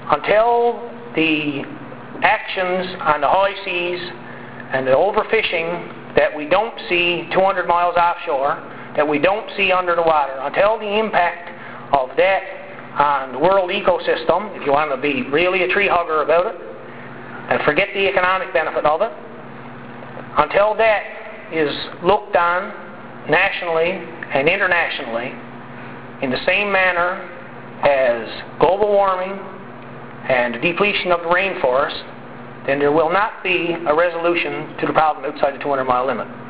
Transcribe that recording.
until the actions on the high seas and the overfishing that we don't see 200 miles offshore, that we don't see under the water, until the impact of that on the world ecosystem, if you want to be really a tree hugger about it, and forget the economic benefit of it, until that is looked on nationally and internationally in the same manner as global warming and the depletion of the rainforest, then there will not be a resolution to the problem outside the 200-mile limit.